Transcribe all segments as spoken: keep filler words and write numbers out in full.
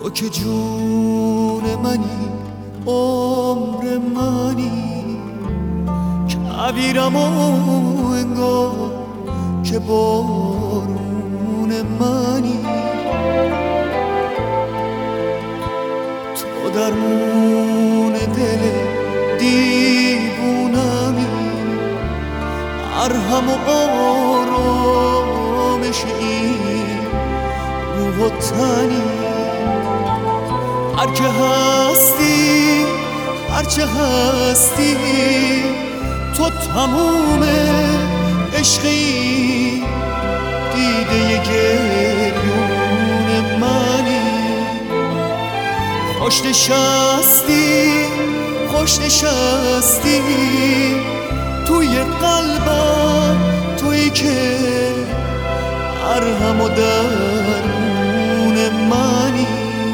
تو که جون منی، عمر منی، کبیرم و انگار که بارون منی. تو درمون دل دیوونمی، مرهم و آرامش این روح و تنی. هر که هستی، هرچه هستی، تو تموم عشقی، دیده گریون منی. خوش نشستی، خوش نشستی توی قلبم، تویی که مرهم و درون منی.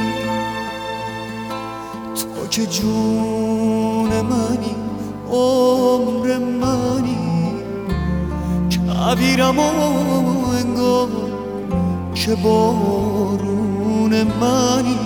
تو که جون منی، عمر منی، کبیرم و انگار که بارون منی.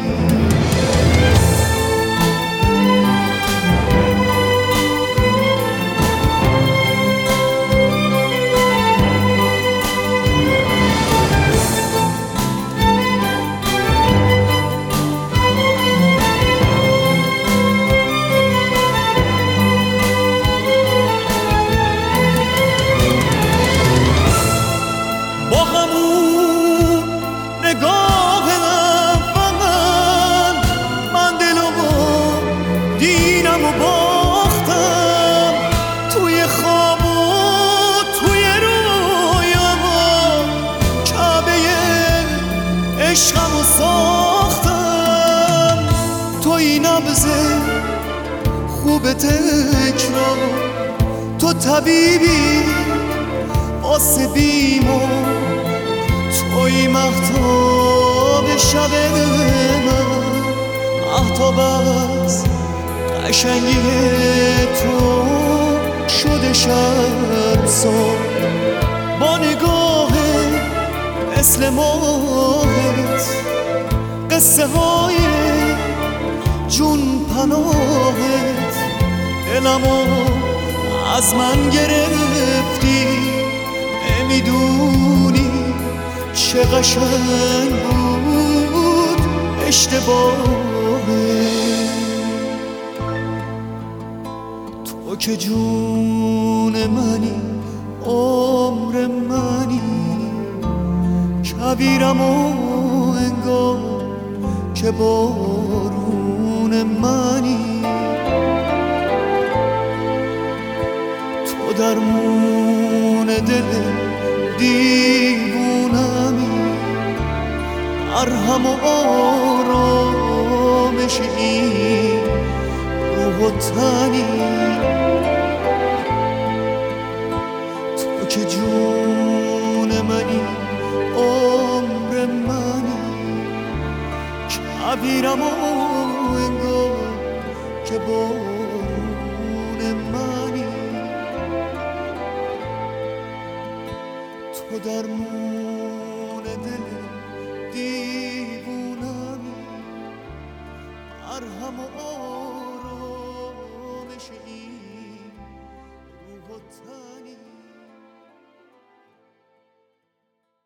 عشقم و ساختم، توی نبض خوب تکرار، تو طبیبی واسه بیمار، توی مهتاب شب من، مهتاب از قشنگی تو شده شرمسار. با نگاه مثل ماهت، قصه های جون پناهت، دلمو از من گرفتی، نمیدونی چه قشنگ بود اشتباهت. تو که جون منی، عمر منی، کبیرم و انگار که بارون منی. تو درمون دل دیوونمی، مرهم و آرامش این روح و تنی. تو که جون منی، عمر منی، کبیرم و انگار که بارون منی. تو درمون دل دیوونمی، مرهم و